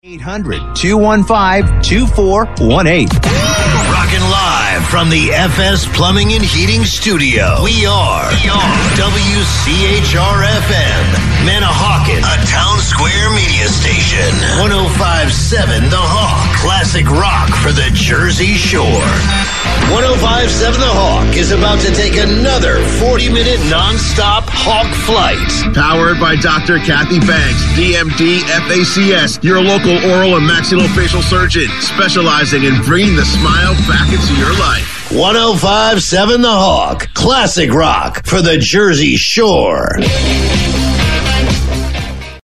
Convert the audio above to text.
800-215-2418. Rockin' live from the FS Plumbing and Heating Studio. We are WCHR-FM, Manahawkin, a Town Square media station. 105.7 The Hawk, classic rock for the Jersey Shore. 105.7 The Hawk is about to take another 40-minute non-stop Hawk flight. Powered by Dr. Kathy Banks, DMD FACS, your local oral and maxillofacial surgeon, specializing in bringing the smile back into your life. 105.7 The Hawk, classic rock for the Jersey Shore.